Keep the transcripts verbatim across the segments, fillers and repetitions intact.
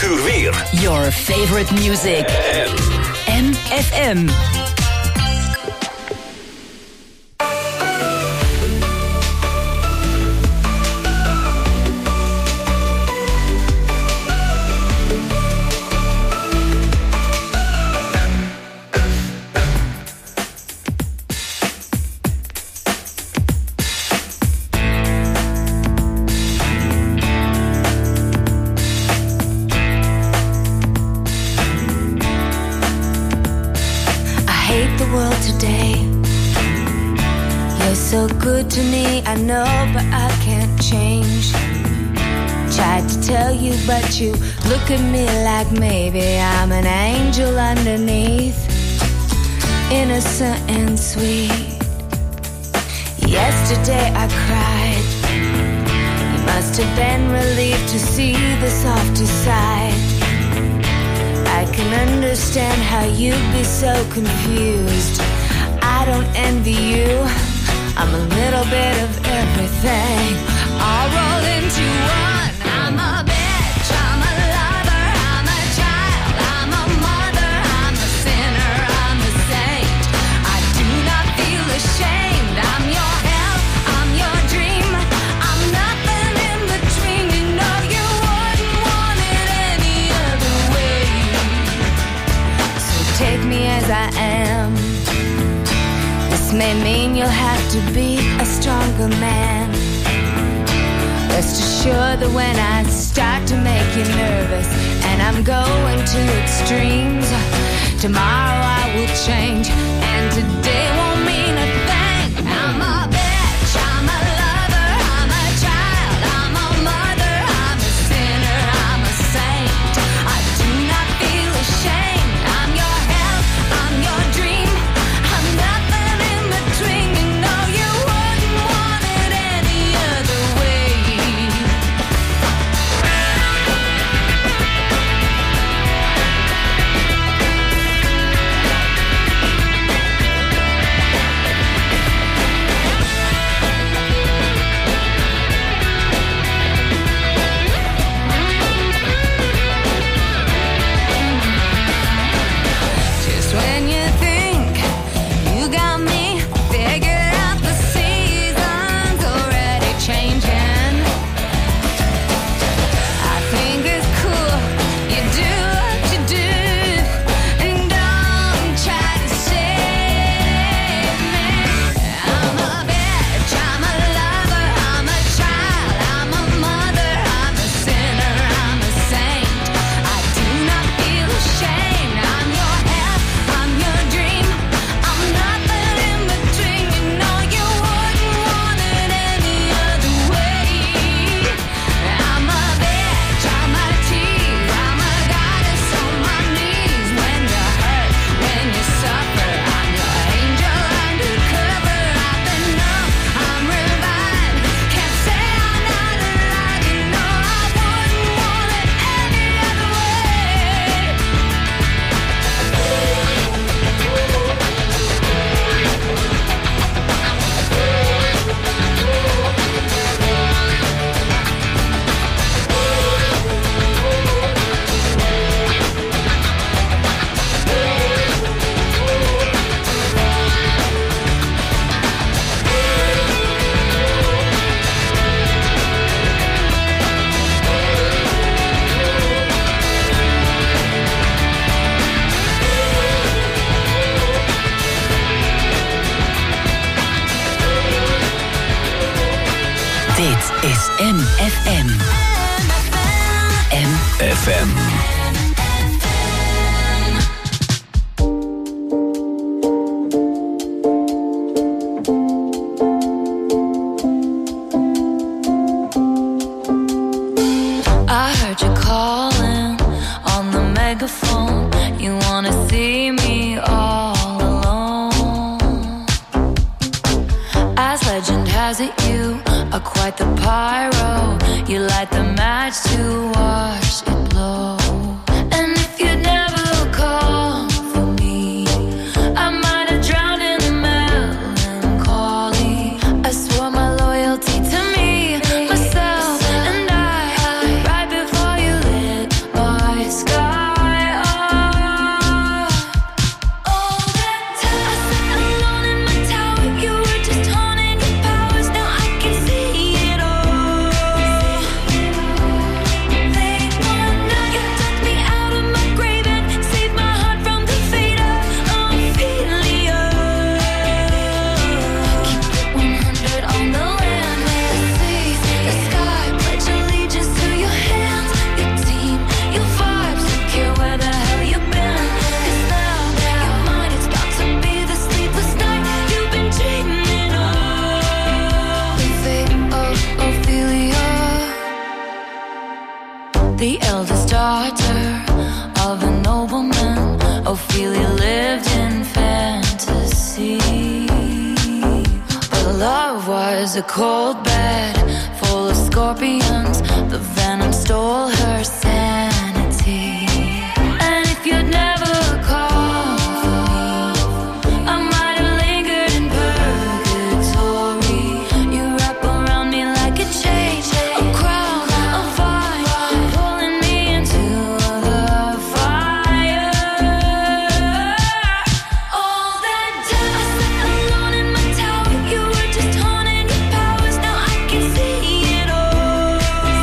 uur weer. Your favorite music. M F M. So good to me, I know, but I can't change. Tried to tell you, but you look at me like maybe I'm an angel underneath, innocent and sweet. Yesterday I cried. You must have been relieved to see the softer side. I can understand how you'd be so confused. I don't envy you. I'm a little bit of everything, all rolled into one. I'm a bitch, I'm a lover, I'm a child, I'm a mother, I'm a sinner, I'm a saint. I do not feel ashamed. I'm your hell, I'm your dream. I'm nothing in between. You know you wouldn't want it any other way. So take me as I am. This may mean you'll have to be a stronger man. Rest assured that when I start to make you nervous and I'm going to extremes, tomorrow I will change and today won't mean a thing. I'm a bitch, I'm a lover, I'm a child, I'm a mother, I'm a sinner, I'm a saint. I do not feel ashamed. I'm your hell, I'm your dream. I'm nothing in between. You know you wouldn't want it any other way. Just when you think you got me figured out, the season's already changing. I think it's cool you do what you do, and don't try to save me. I'm a bitch, I'm a lover, I'm a child, I'm a mother, I'm a sinner, I'm a saint. I do not feel ashamed. I'm your hell, I'm your dream. I'm nothing in between. You know you wouldn't want it any other way. I'm a bitch, I'm a tease, I'm a goddess on my knees. When you hurt, when you suffer, I'm your angel undercover. I've been numb, I'm revived. Can't say I'm not alive. You know I wouldn't want it any other way. Dit is M F M. M F M. I heard you calling on the megaphone. You wanna see me all alone. As legend has it, you are quite the pyro. You light the match to watch it blow. And if you never call for me, I might have drowned in the melancholy. I swore my loyalty to me, myself, and I. Right before you lit my was a cold bed full of scorpions. The venom stole her sanity. And if you'd never called for me, I might have lingered in purgatory. You wrap around me like a chain, a crown, a vine, pulling me into the fire. All that time I sat alone in my tower, you were just honing your powers. Now I can see it all.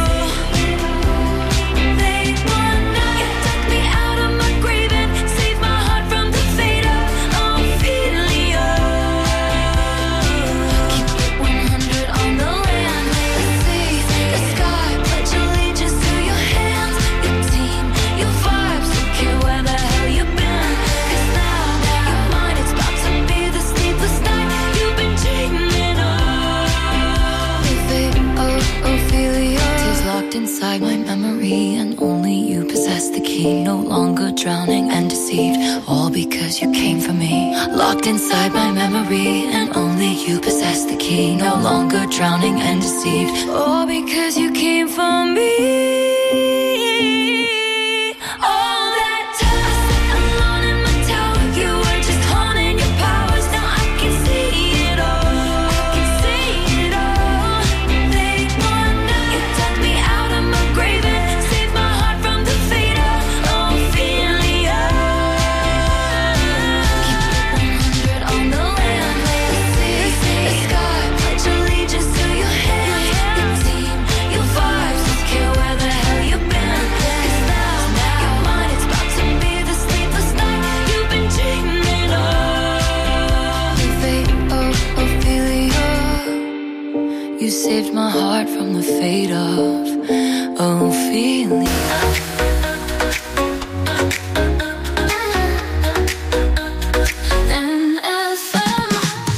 Late one night, you took me out of my grave and saved my heart from the fate of Ophelia. Keep it one hundred on the land, the sea, the sky. Pledge allegiance to your hands, your team, your vibes. Don't care where the hell you've been, 'cause now you're mine. It's about to be the sleepless night you've been dreaming of. The fate of Ophelia is locked inside my memory, and only you possess the key. No longer drowning and deceived, all because you came for me. Locked inside my memory, and only you possess the key. No longer drowning and deceived, all because you came for me. All that time I sat alone in my tower, you were just honing your powers. Now I can see it all. I can see it all. Late one night, you took me out of my grave and saved my heart from the fate of Ophelia. Keep it one hundred on the land, the sea, the sky. Pledge allegiance to your hands, your team, your vibes. Don't care where the hell you've been, 'cause now you're mine. It's about to be the sleepless night you've been dreaming of. The fate of Ophelia. You saved my heart from the fate of Ophelia. N F M.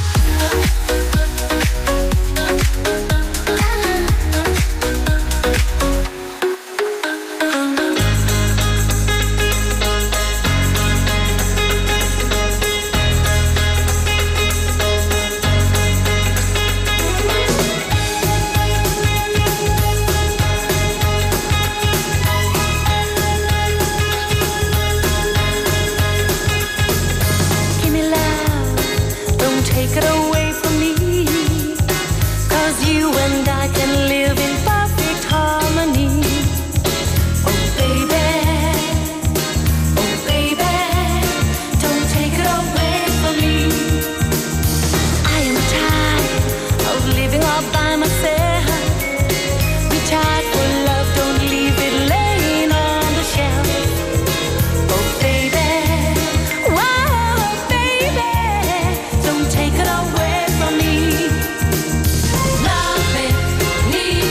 Give me love, don't take it away from me, 'cause you and I can live in perfect harmony. Oh baby, oh baby, don't take it away from me. I am tired of living all by myself. Reach out for love, don't leave it laying on the shelf. Oh baby, whoa baby, don't take it away from me. Love me, need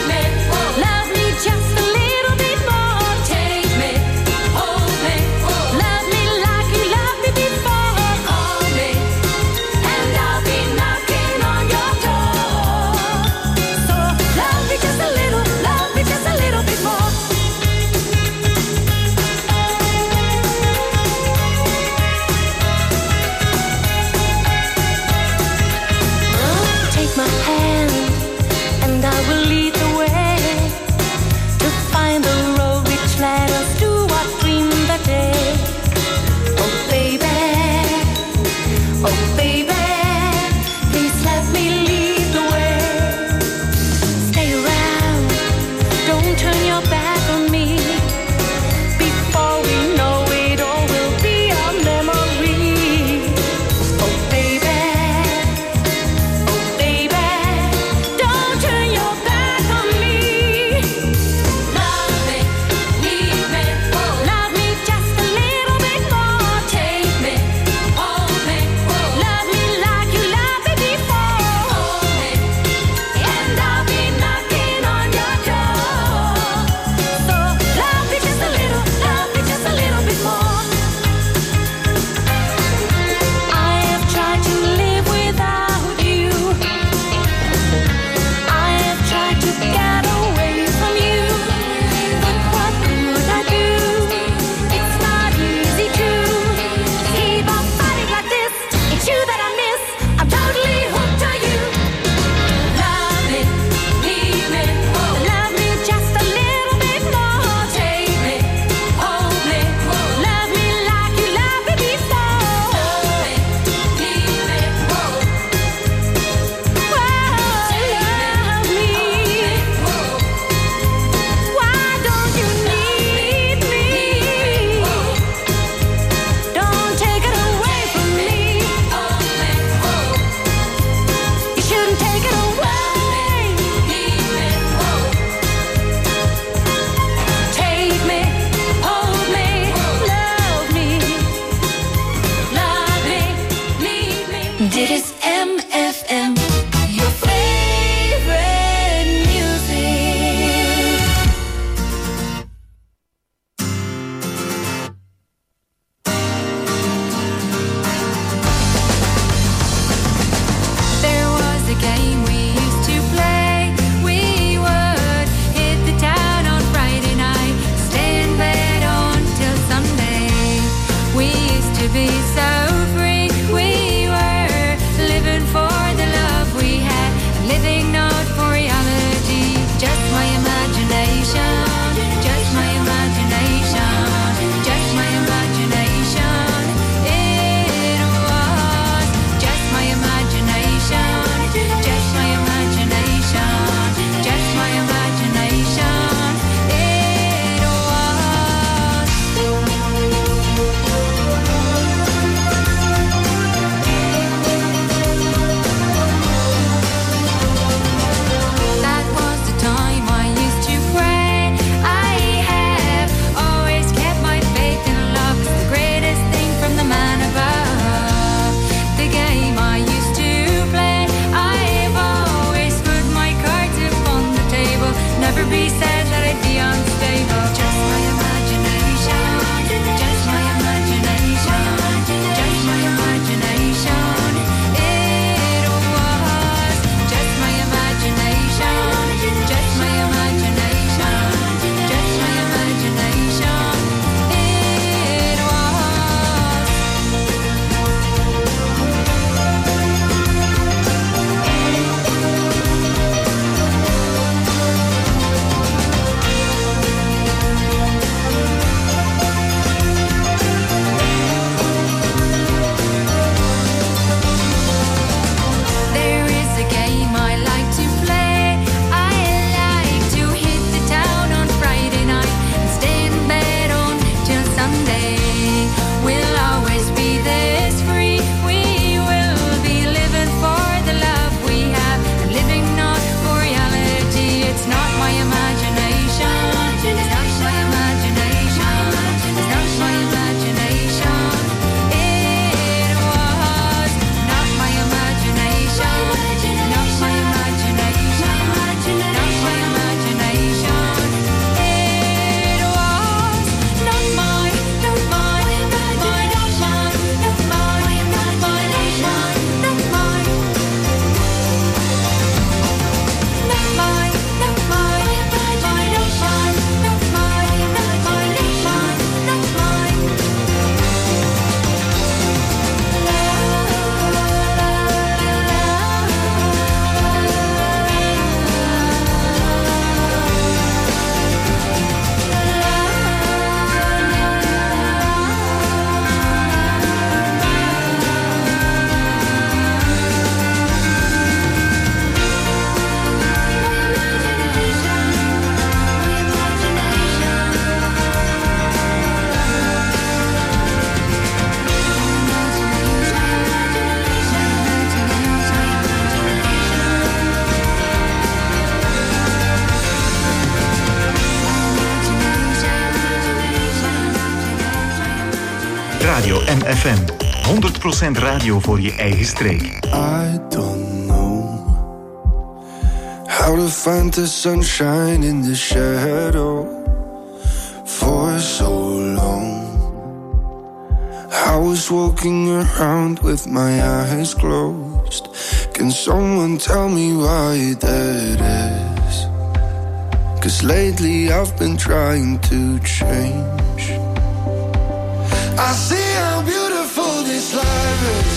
M F M. honderd procent radio voor je eigen streek. I don't know how to find the sunshine in the shadow for so long. I was walking around with my eyes closed. Can someone tell me why that is? 'Cause lately I've been trying to change. I see how beautiful this life is,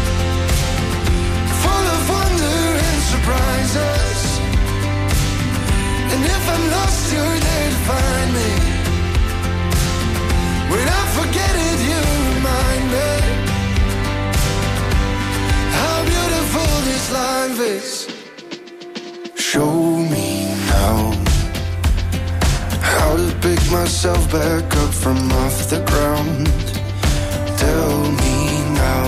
full of wonder and surprises. And if I'm lost, you're there to find me. When I forget it, you remind me how beautiful this life is. Show me now how to pick myself back up from off the ground. Tell me now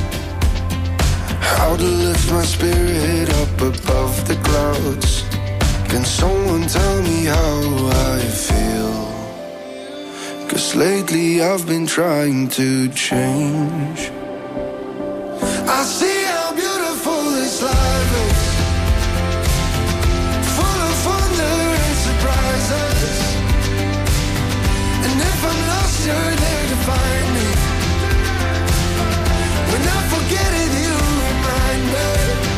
how to lift my spirit up above the clouds. Can someone tell me how I feel? 'Cause lately I've been trying to change. I see how beautiful this life is, full of wonder and surprises. And if I'm lost, you're there to find me. When I forget it, you remind me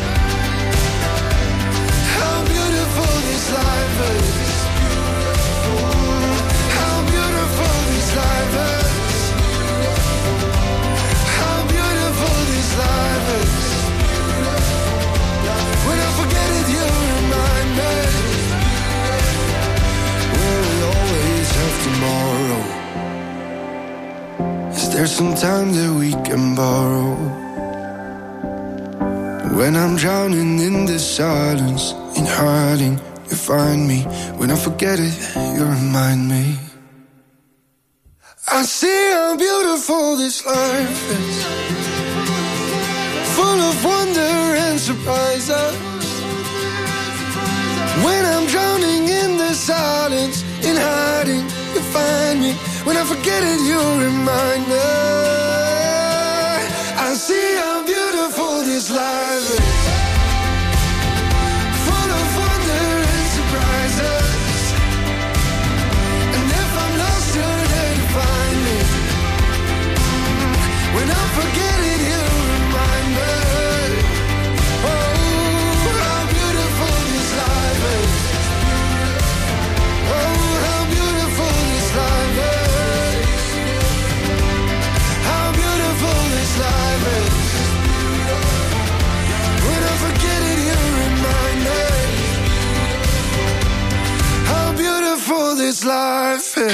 how beautiful this life is. How beautiful this life is. How beautiful this life is. When I forget it, you remind me. Will we always have tomorrow? Is there some time that we can borrow? When I'm drowning in the silence, in hiding, you find me. When I forget it, you remind me. I see how beautiful this life is, full of wonder and surprises. When I'm drowning in the silence, in hiding, you find me. When I forget it, you remind me. I see how beautiful this life is, full of wonder and surprises. And if I'm lost, you're there to find me. When I forget it, you remind me. Oh, how beautiful this life is. Oh, how beautiful this life is. How beautiful this life is. When I forget it, you remind me how beautiful this life is.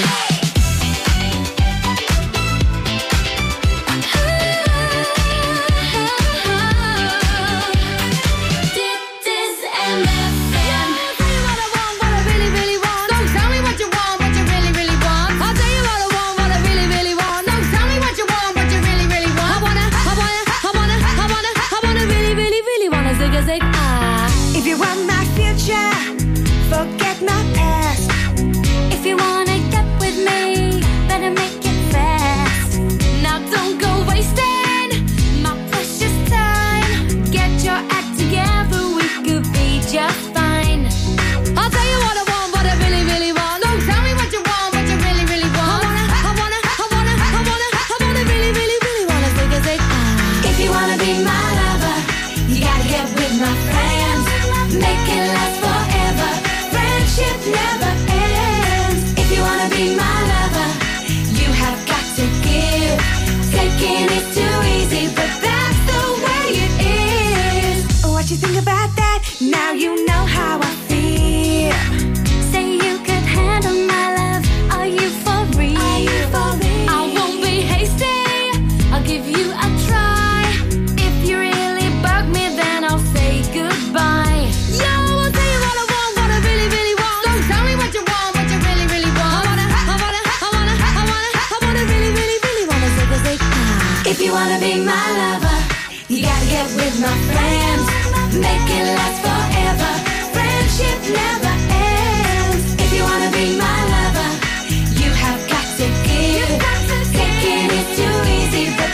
Forget my past. If you wanna get with me, better make it fast. Now don't go wasting my precious time. Get your act together, we could be just fine. I'll tell you what I want, what I really, really want. Don't tell me what you want, what you really, really want. I wanna, I wanna, I wanna, I wanna, I wanna really, really, really wanna zig a zig. Ah. If you wanna be my lover, you gotta get with my friends. Make it last forever. Friendship never ends. If you wanna be my lover, you have got to give. Taking is too easy, but that's the way it is. What you think about that? Now you know how I feel. Say you could handle my love. Are you for real? Are you for real? I won't be hasty. I'll give you a try. If you really bug me, then I'll say goodbye. Yo, I'll tell you what I want, what I really, really want. Don't tell me what you want, what you really, really want. I wanna, I wanna, I wanna, I wanna, I wanna really, really, really wanna zig a zig. Ah. If you wanna be my lover, you gotta get with my friends. Make it last forever. Friendship never ends. If you wanna be my lover, you have got to give. Taking is too easy, but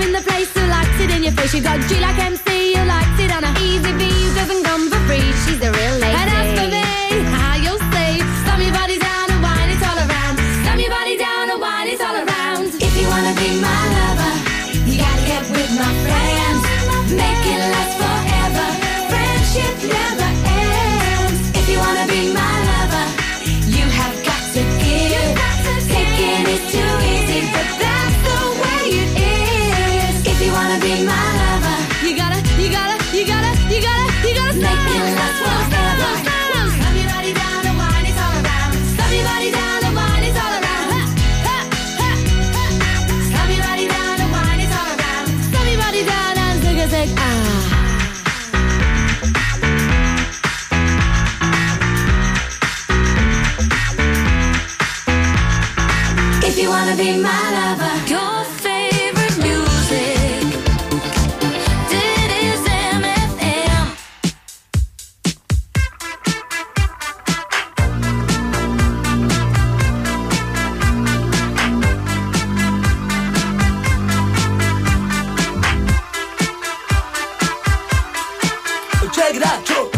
in the place who likes it in your face. You got G like M C, who likes it on a easy V, who doesn't come for free. She's a real lady. And as for me, how you'll see, slam your body down and wine it all around. Slam your body down and wine it all around. If you wanna be my lover, you gotta get with my friends. Make it last forever. Friendship never ends. If you wanna be my lover, you have got to give. Taking is too easy, but that's the way it is. If you wanna be my lover, you gotta, you gotta, you gotta, you gotta, you gotta make it last forever. Slam your body down and wine it all around. Slam your body down and wine it all around. Slam your body down and wine it all around. Slam your body down and zig a zig ah. If you wanna be my lover, your favorite music, it is M F M. Check it out, Joe.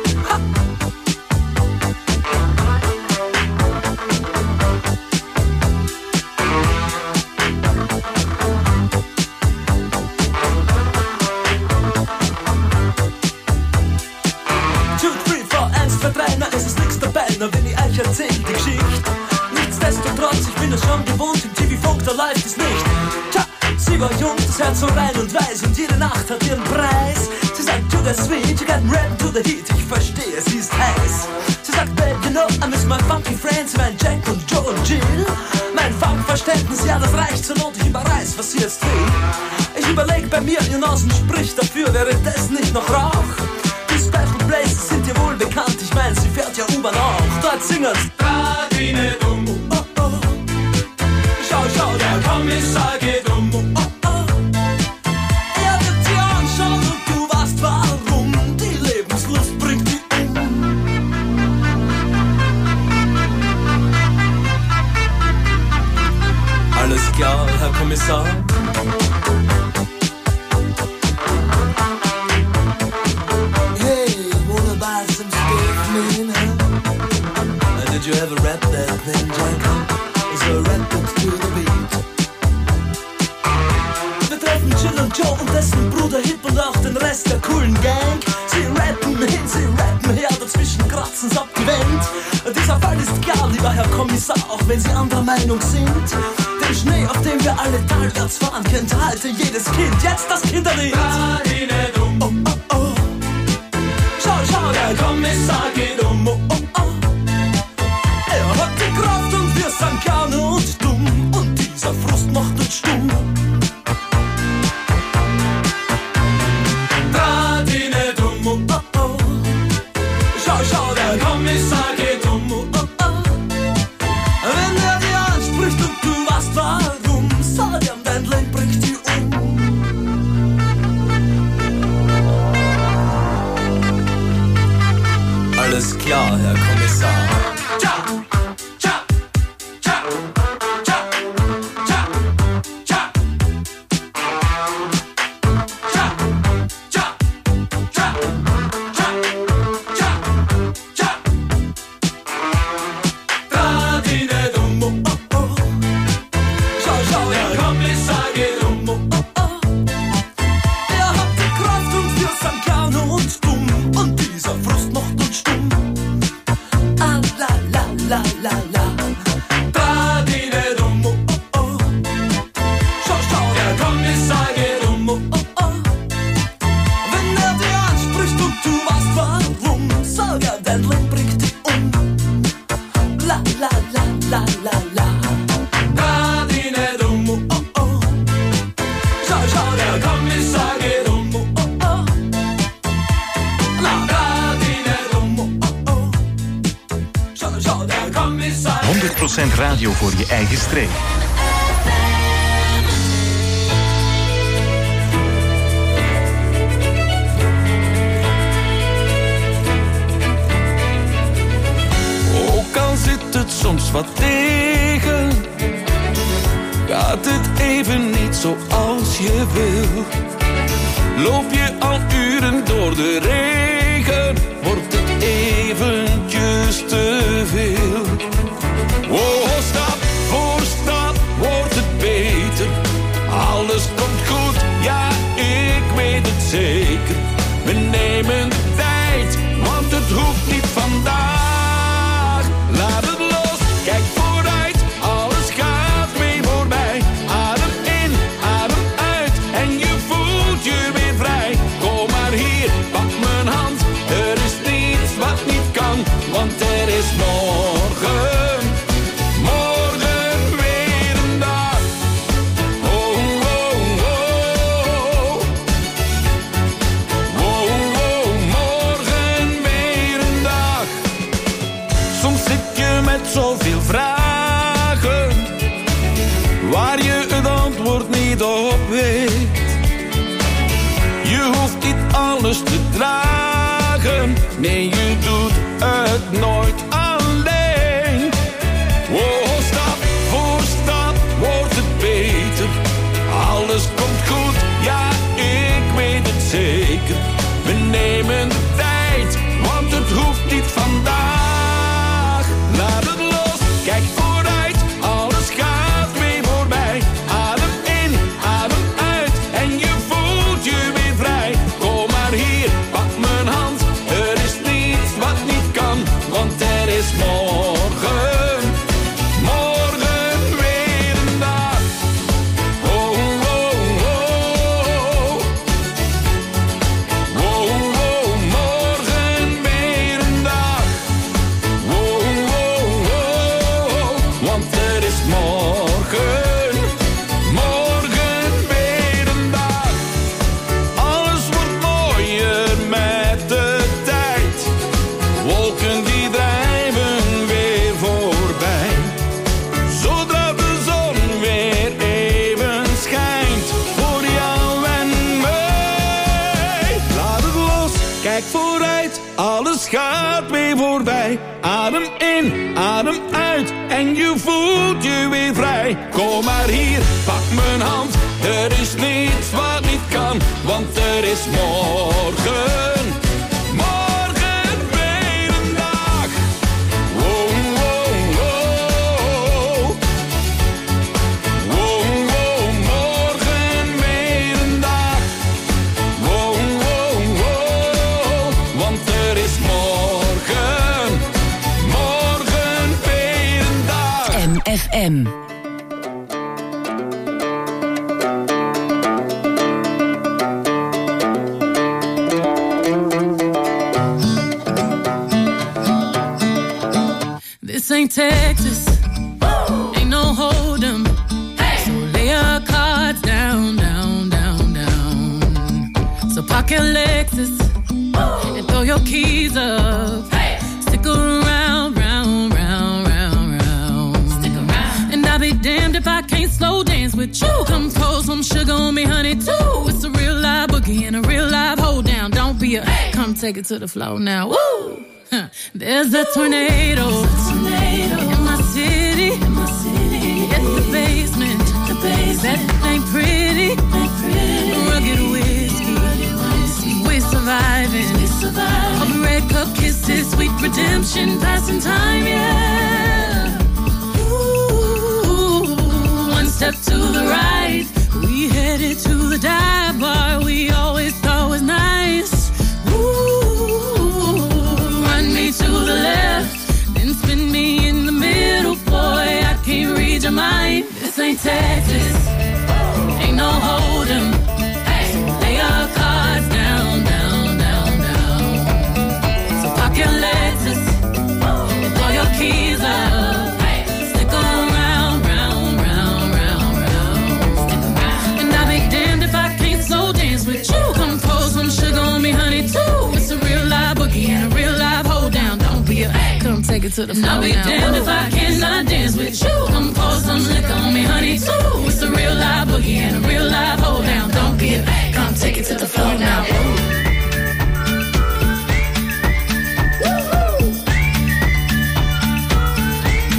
Wenn ich euch erzähl die Geschichte. Nichtsdestotrotz, ich bin es schon gewohnt, im T V-Funk, da läuft es nicht. Tja, sie war jung, das Herz so rein und weiß und jede Nacht hat ihren Preis. Sie sagt, to the sweet, you got rap to the heat, ich verstehe, sie ist heiß. Sie sagt, babe, you know, I miss my funky friends, mein Jack und Joe und Jill. Mein Funkverständnis, ja, das reicht zur Not, ich überreiß, was sie jetzt will. Ich überleg bei mir, ihr Nasen spricht dafür, wäre das nicht noch Rauch? Die Special Places sind dir wohl bekannt, ich mein, sie fährt ja U-Bahn auch. Dort singen's Radine dumm, oh, oh. Schau, schau, der Kommissar geht um, oh, oh. Er wird dir anschauen und du weißt warum, die Lebenslust bringt die um. Alles klar, Herr Kommissar. Did you ever rap that thing, Jack? So rap it to the beat. Wir treffen Jill und Joe und dessen Bruder Hip und auch den Rest der coolen Gang. Sie rappen hin, sie rappen her, dazwischen kratzen's ab die Wand. Dieser Fall ist klar, lieber Herr Kommissar, auch wenn Sie anderer Meinung sind. Den Schnee, auf dem wir alle talwärts fahren, kennt heute jedes Kind. Jetzt das Kinderlied. Radine dumm, oh, oh, oh. Schau, schau, der Kommissar geht um, oh, oh, oh. Er hat die Kraft und wir sind gerne und dumm. Und dieser Frust macht uns stumm. Radine dumm, oh, oh, oh. Schau, schau, der Kommissar geht um, oh, oh, oh. Wenn er dir anspricht und du weißt warum, sag ihm, dein Leben bringt dich um. Alles klar, Herr Kommissar. Tja, tja, tja, tja, tja, tja. Tja, tja, tja, tja, tja, tja. Radine dumm, oh, oh, oh. Schau, schau, der Kommissar geht um, oh, oh, oh. Er hat die Kraft und wir sind gerne und dumm. Und dieser Frust macht uns stumm. Ah, la, la, la, la, la. Radine dumm, oh, oh, oh. Schau, schau, der Kommissar geht um, oh, oh, oh. Wenn er dir anspricht und du weißt warum, sag er, dein Leben bringt dich um. La, la, la, la, la, la. Radine dumm, oh, oh, oh. Schau, schau, der Kommissar geht um, oh, oh, oh. La, Radine dumm, oh, oh, oh. Schau, schau, der Kommissar. honderd procent radio voor je eigen streek. Ook al zit het soms wat tegen, gaat het even niet zoals als je wil. Loop je al uren door de regen, wordt het eventjes te veel. Oh, stap voor stap wordt het beter. Alles komt goed, ja, ik weet het zeker. We nemen de tijd, want het hoeft niet vandaag. Laat het los, kijk vooruit, alles gaat mee voorbij. Adem in, adem uit en je voelt je weer vrij. Kom maar hier, pak mijn hand, er is niets wat niet kan, want er is morgen, morgen weer een dag. Oh, oh, oh, oh, oh, morgen weer een dag. Soms zit je met zoveel vragen, waar je het antwoord niet op weet. Je hoeft niet alles te dragen, nee, je doet het nooit alleen. Oh, stap voor stap wordt het beter. Alles komt goed, ja, ik weet het zeker. We nemen de tijd, want het hoeft niet vandaag. Laat het los, kijk vooruit, alles gaat mee voorbij. Adem in, adem uit en je voelt je weer vrij. Kom maar hier, pak mijn hand, er is niets wat niet kan, want er is morgen, morgen weer een dag. Oh, oh, oh, oh, oh, morgen weer een dag. Oh, oh, oh, want er is morgen, morgen weer een dag. Alles wordt mooier met de tijd. Wolken die drijven weer voorbij. Zodra de zon weer even schijnt voor jou en mij. Laat het los, kijk vooruit, alles gaat weer voorbij. Adem in, adem uit en je voelt je weer vrij. Kom maar hier, pak mijn hand, er is niets wat niet kan, want er is morgen, morgen weer een dag. Oh, oh, oh, oh, oh, morgen weer een dag. Oh, oh, oh, want er is morgen, morgen weer een dag. M F M. This ain't Texas, ain't no hold'em. So lay your cards down, down, down, down. So park your Lexus and throw your keys up. Stick around, round, round, round, round. Stick around. And I'll be damned if I can't slow dance with you. Come pour some sugar on me, honey, too. It's a real live boogie and a real live hold down. Don't be a, come take it to the floor now. Woo! Huh. There's a tornado, tornado in my city, in my city. At the basement, the basement. That ain't pretty, ain't pretty. Rugged whiskey, rugged whiskey. We surviving, we surviving. All the red cup kisses, sweet redemption, passing time, yeah. Ooh, one step to the right, we headed to the dive bar we always thought was nice. Ooh. To the left, then spin me in the middle, boy, I can't read your mind. This ain't Texas, ain't no hold'em. So lay your cards down, down, down, down. So park your Lexus and throw your keys up. Stick around, round, round, round, round. And I'll be damned if I can't slow dance with you. Come pour some sugar on me, honey, too. It's a real live boogie and a real live hold down. Come take it to the floor. I'll be now. Damned if I cannot dance with you. Come pour some liquor on me, honey, too. It's a real live boogie and a real live hold down. Don't be a come take it to the floor now.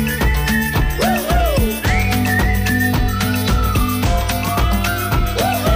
Woo-hoo. Woo-hoo.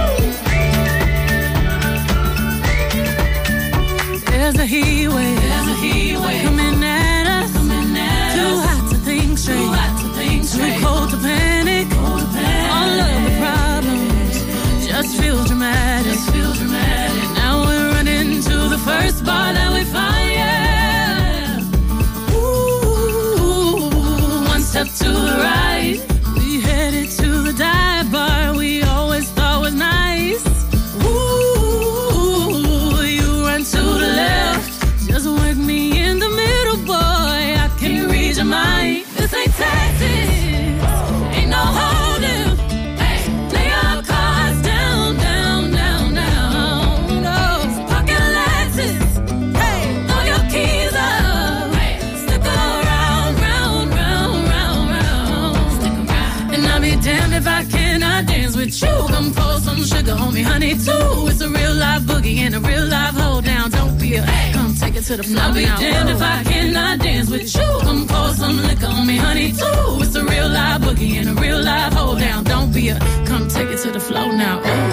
honey, too. It's a real live boogie and a real live hold down. Don't be a, hey, come take it to the floor. I'll be damned if I cannot dance with you. Come pour some liquor on me, honey, too. It's a real live boogie and a real live hold down. Don't be a, come take it to the floor now. Ooh.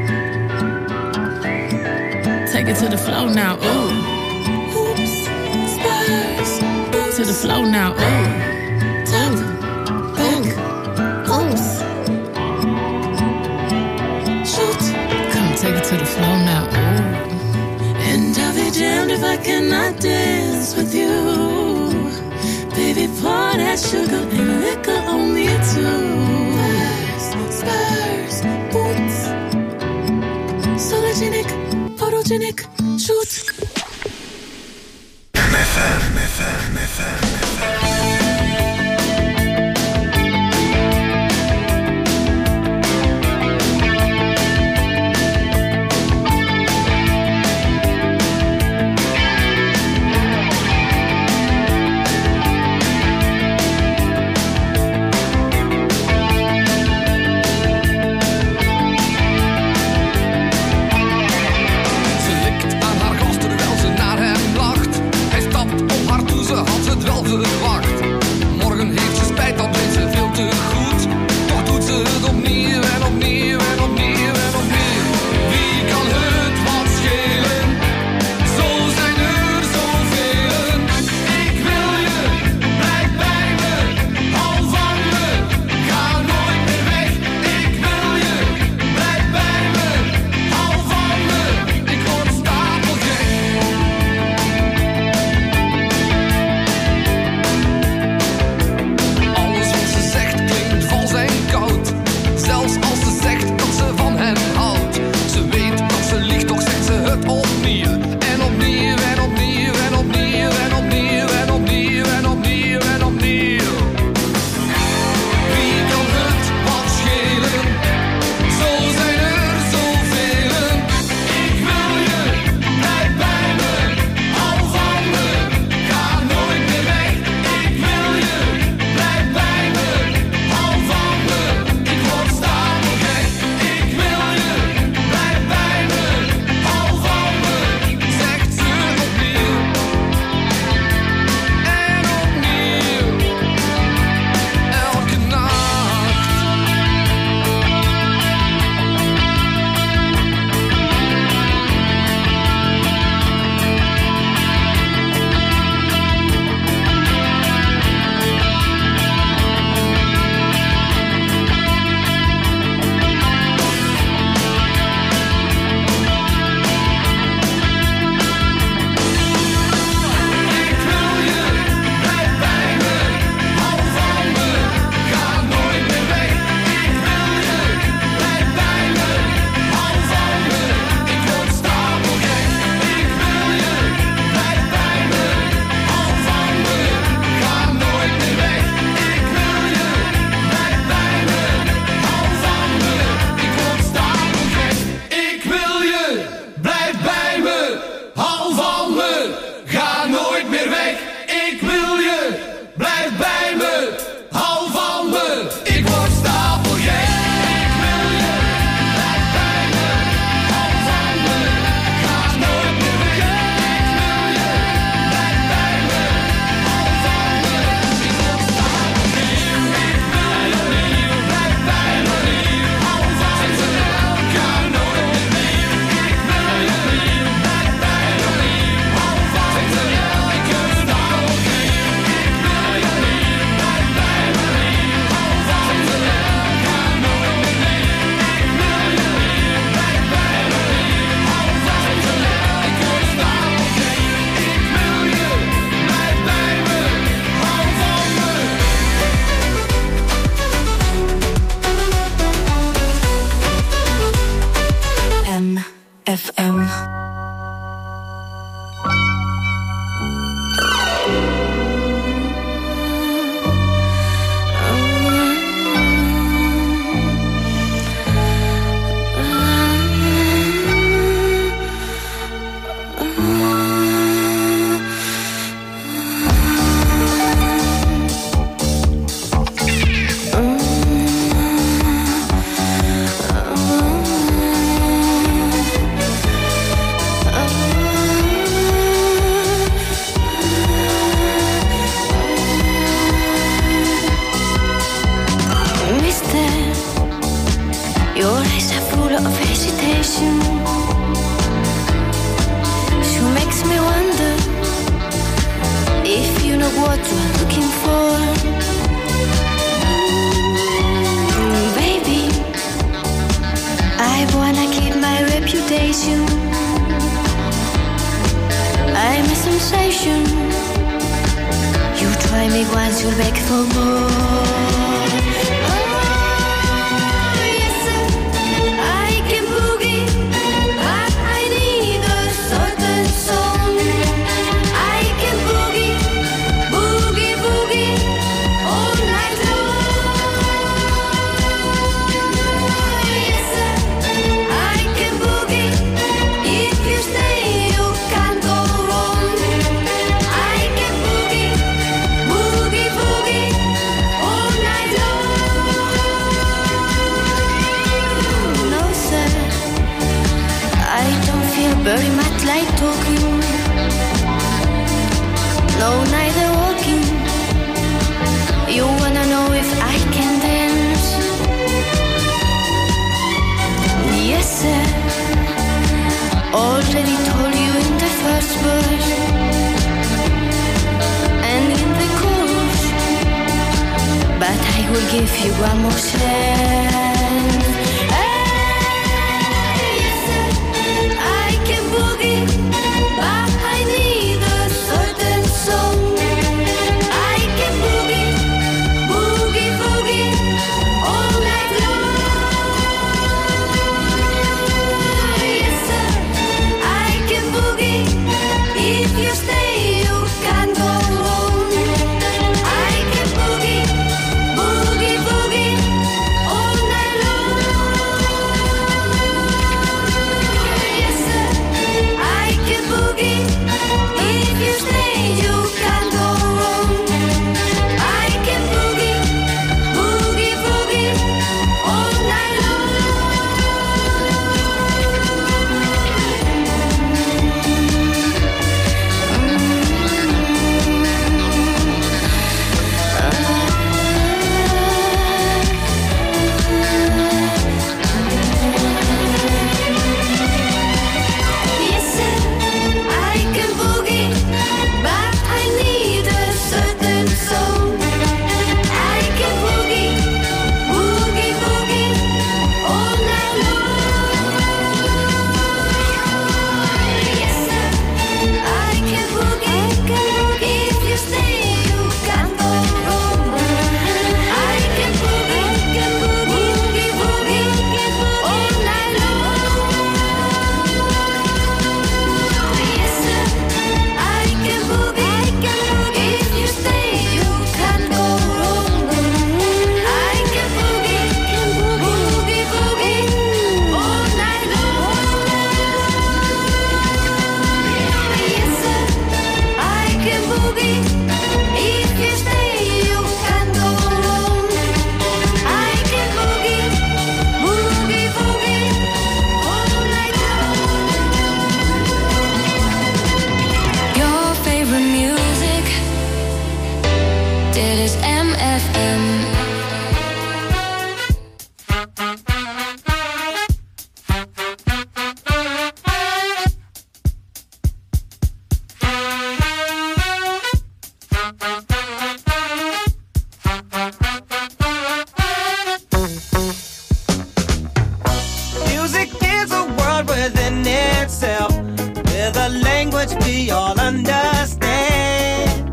Take it to the floor now. Ooh. Oops, spurs. To the floor now. Ooh. Tap, back, oops. Shoot. Come take it to the floor now. Ooh. And I'll be damned if I cannot dance with you. Baby, pour that sugar and liquor on me too. Spurs, boots, sologenic, photogenic, shoot. M F M, M F M, M F M, M F M. station. I'm a sensation. You try me once, you're back for more. Very much like talking, no, neither walking. You wanna know if I can dance? Yes, sir. Already told you in the first verse and in the chorus, but I will give you one more chance. Boogie, but I need a certain song. I can boogie, boogie, boogie all night long. Yes, sir, I can boogie. If you stay, you can't go wrong. I can boogie, boogie, boogie all night long. Yes, sir. I can boogie, if you stay, you can't go wrong. I can boogie, boogie, boogie, all night long. Yes, sir, I can boogie, but I need a certain song. I can boogie, boogie, boogie all night long. Yes, sir, I can boogie, if you stay, you can't go wrong. I can boogie, boogie, boogie all night long. Yes, sir, I can boogie, if you stay, you can't go wrong. I can boogie, boogie, boogie all night long. Yes, sir, I can boogie, if you stay, you can't go wrong. I can boogie, boogie, boogie all night long. Your favorite music, dit is M F M. Music is a world within itself, with a language we all understand,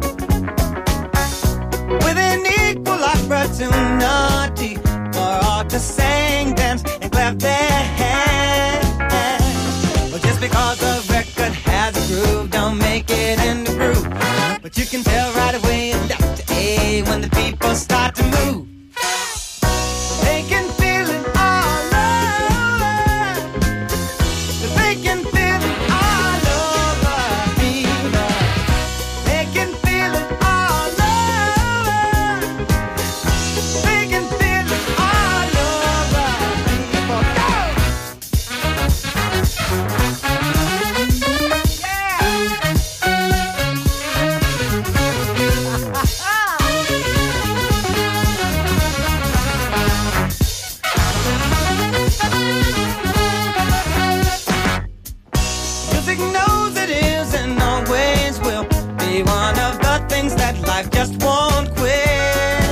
with an equal opportunity for all to sing, dance, and clap their hands. Well, just because the record has a groove, don't make it in the groove. But you can tell right away in Doctor A when the people start to move. They can feel it all over. They can feel it all over me. They can feel it all over. They can feel it all over me. Go! Music knows it is and always will be one of the things that life just won't quit.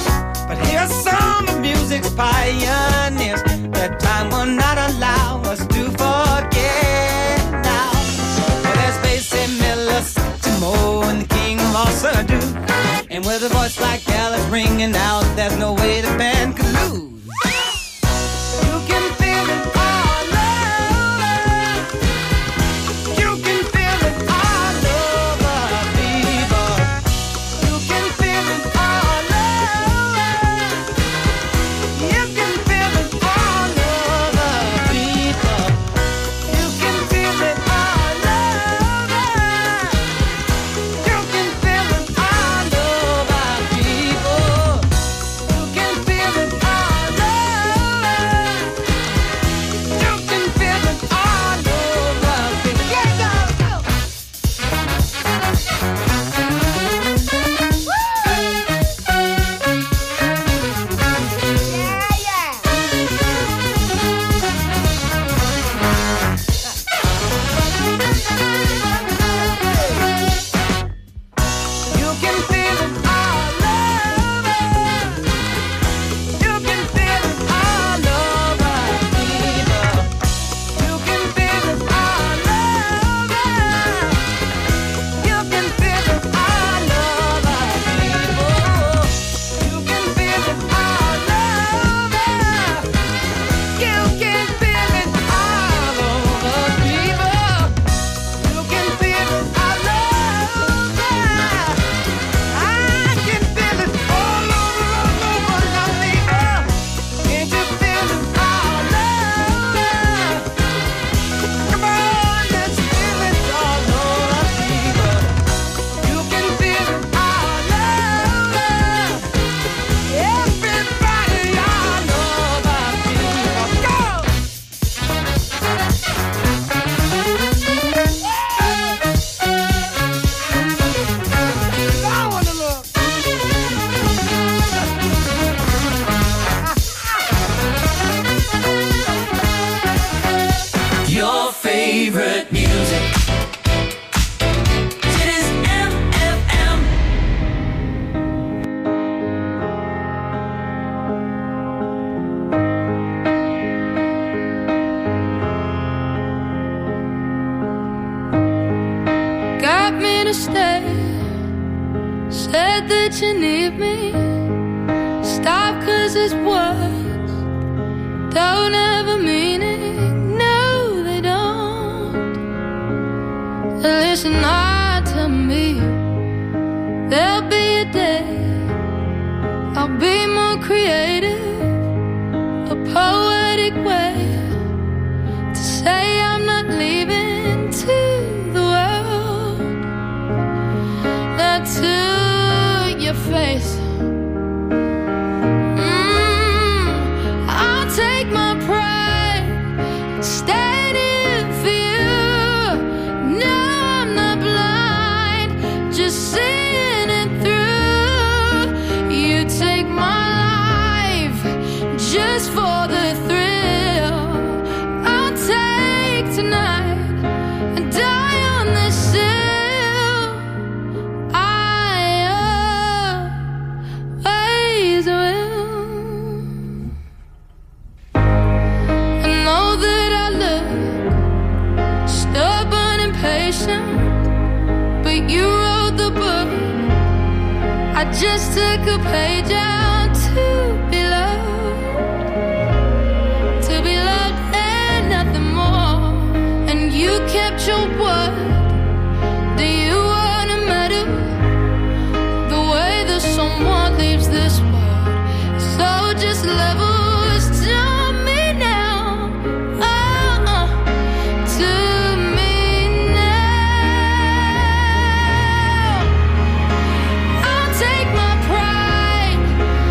But here's some of music's pioneers that time will not allow us to With a voice like Alice ringing out, there's no way the band could lose. You can feel it all over. You can feel it all over, people. You can feel it all over. You can feel it all over, people. You can feel it all over. You can feel it all over, people. You can feel it all over. You can feel it all over, people. Yeah, go, go. Yeah, You can feel it all over. You can feel it all over, people. You can feel it all over. You can feel it all over, people. You can feel it all over. You can feel it all over, people. You can feel it all over. I can feel it all over, all over, now, people. Can't you feel it all over? Come on, let's feel it all over, people. You can feel it all over. Everybody all over, people. Go! I wanna look. Your favorite music. It is M F M. Got me to stay. Said that you need me. Stop, cause it's words don't ever mean it. No, they don't. Listen hard to me. There'll be a day I'll be more creative, a poetic way to say I'm not leaving to the world. Not to your face. Mm, I'll take my pride, stand in for you. No, I'm not blind, just seeing it through. You take my life just for the thrill. I'll take tonight and die on this hill. I always will. I know that I look stubborn and patient, but you wrote the book. I just took a page out to be loved, to be loved and nothing more. And you kept your word. Do you wanna matter the way that someone leaves this world? So just levels to me now. Oh, uh, to me now. I'll take my pride,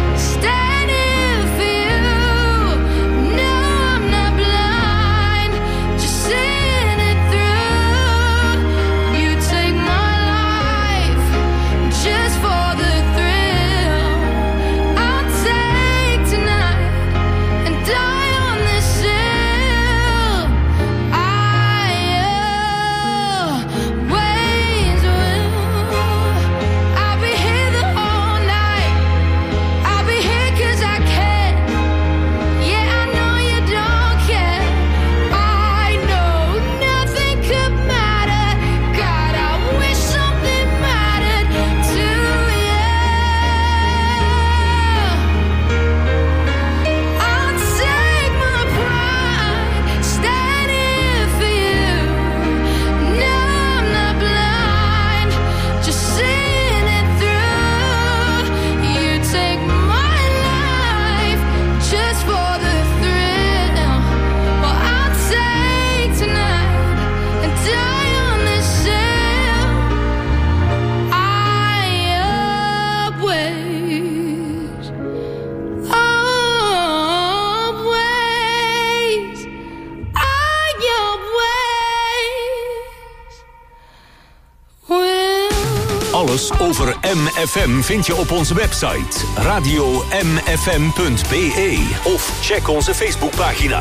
Alles over M F M vind je op onze website radio m f m punt b e of check onze Facebookpagina.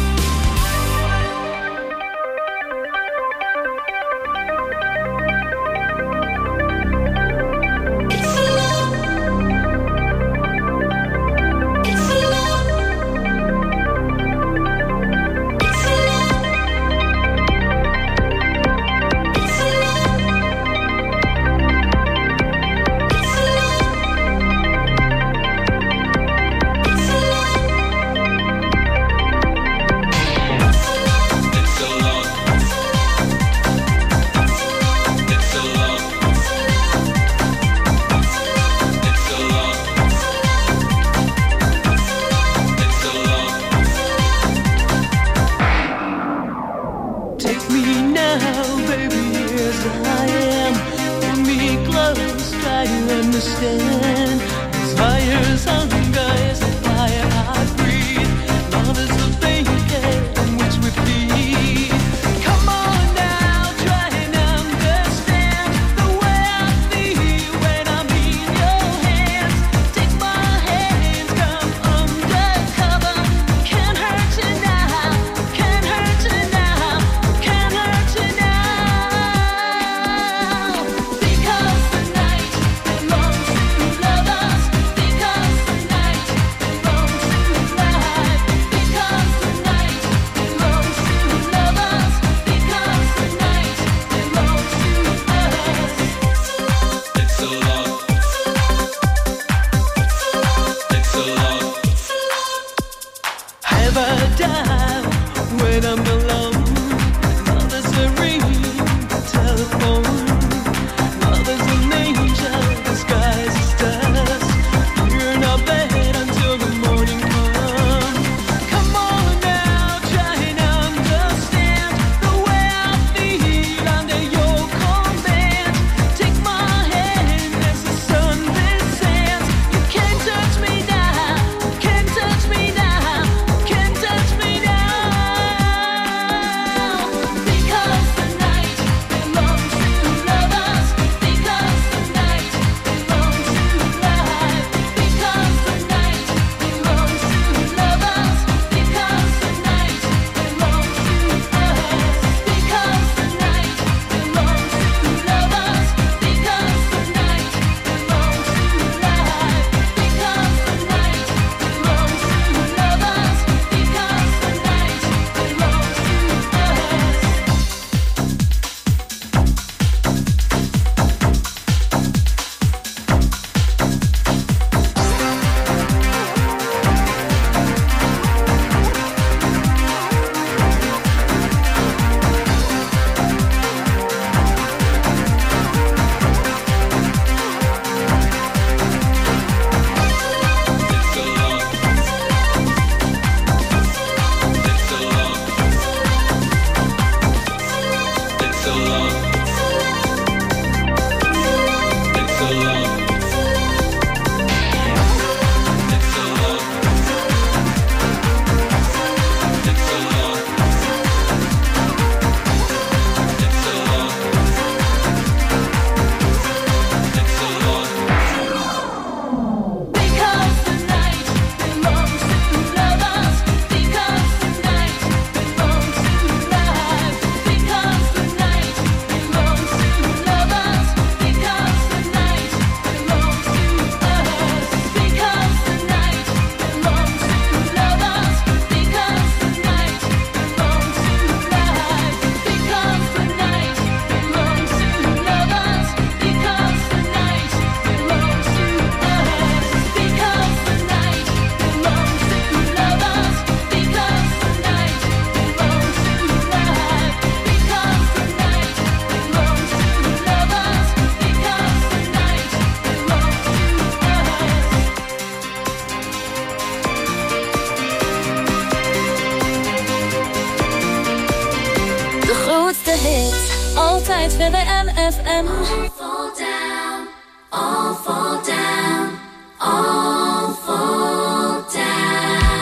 Altijd weer de M F M. All fall down, all fall down, all fall down.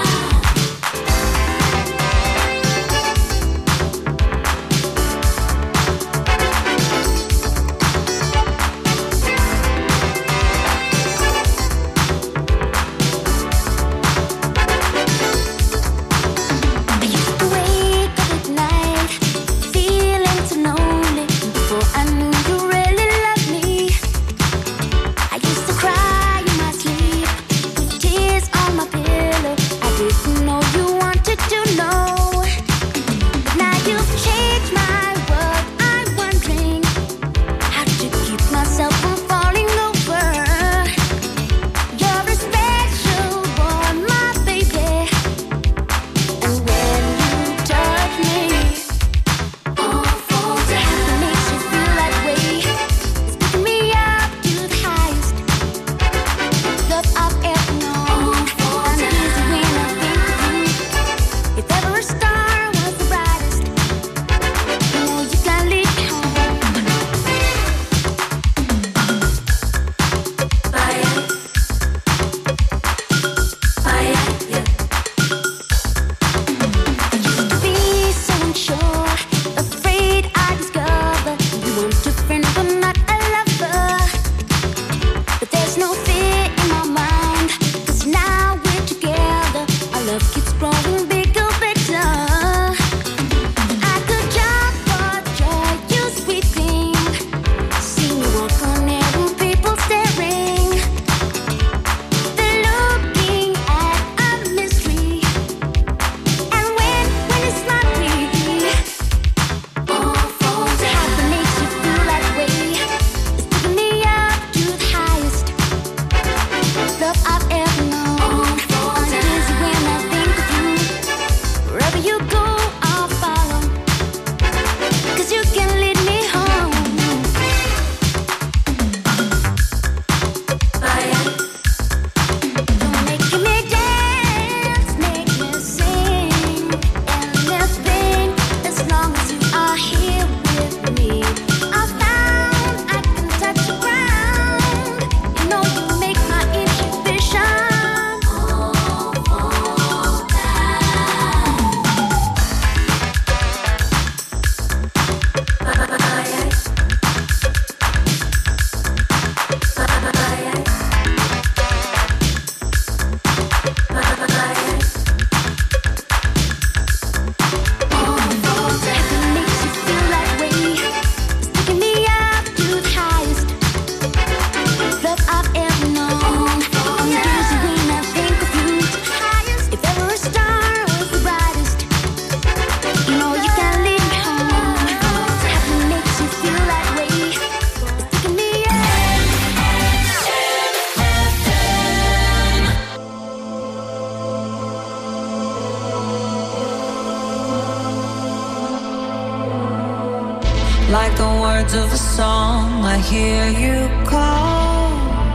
Like the words of a song, I hear you call.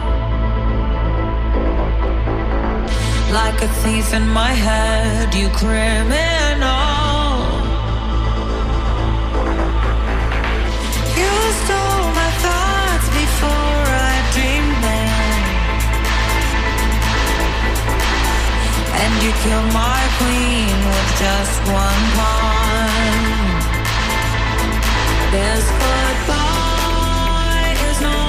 Like a thief in my head, you criminal. You stole my thoughts before I dreamed them, and you killed my queen with just one pawn. This goodbye is no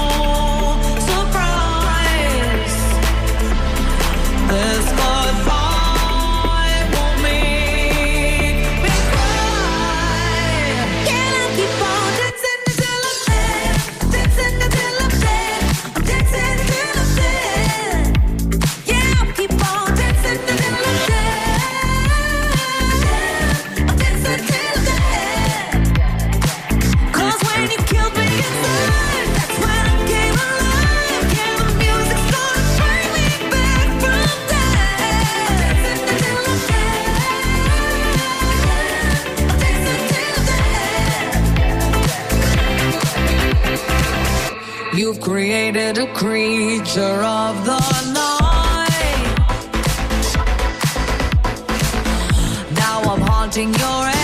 surprise. This goodbye won't make me cry. Can I keep on dancing until I'm dead? Dancing until I'm dead. I'm dancing until I'm dead. Yeah, I'll keep on dancing until I'm dead. I'm dancing till I'm dead. Cause when you killed me inside, that's when I came alive. Yeah, the music started bringing me back from death. Dancing until I'm dead. I'm dancing till I'm dead. You've created a creature of the night. Now I'm haunting your